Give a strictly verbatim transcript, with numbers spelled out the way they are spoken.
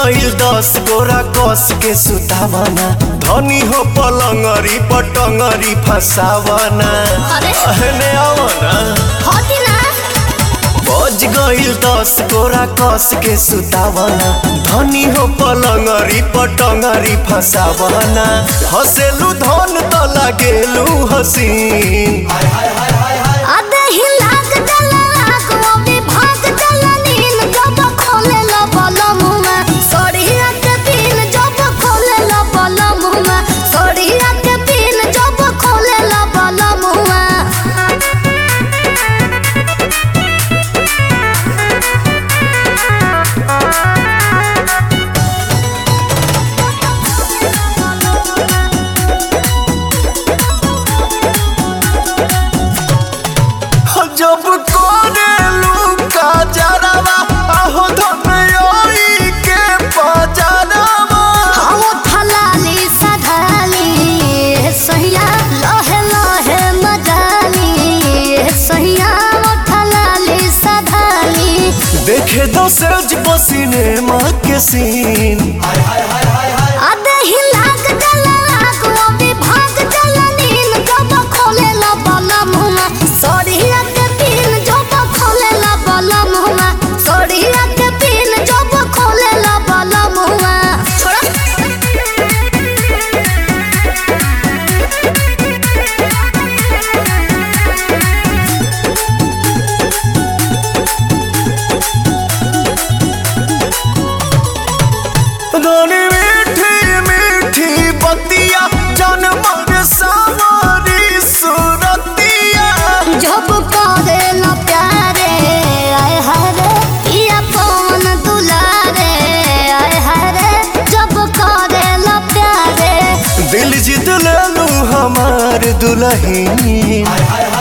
गईल दस गोरा कस के सुतावना धनी हो पलंगरी पटंगरी फसावना अहने आवना बज गईल दस गोरा कस के सुतावना धनी हो पलंगरी पटंगरी फसावना हसेलू धन त लागेलू हसीन जब कोरेलू का जरावा आहो धनयोई के बजारावा हम थलाली सधाली सहिया लहे लहे मजाली सहिया थलाली सधाली देखे दो सज पसीने माँ के सीन आधे ही लाग जला लाग वो भी भाग जला नीन जब खोले ला बाला मुँह सोड़िया के पीन जब खोले ला बाला मुँह सोड़िया के पीन जब खोले ला बाला मुँह छोड़ा धनी मीठी मीठी बतिया जनमर सावरी सुरतिया जब करे ला प्यारे आए हरे पिया पवन दुलारे आए हरे जब करे ला प्यारे दिल जीत लेलू हमार दुल्हन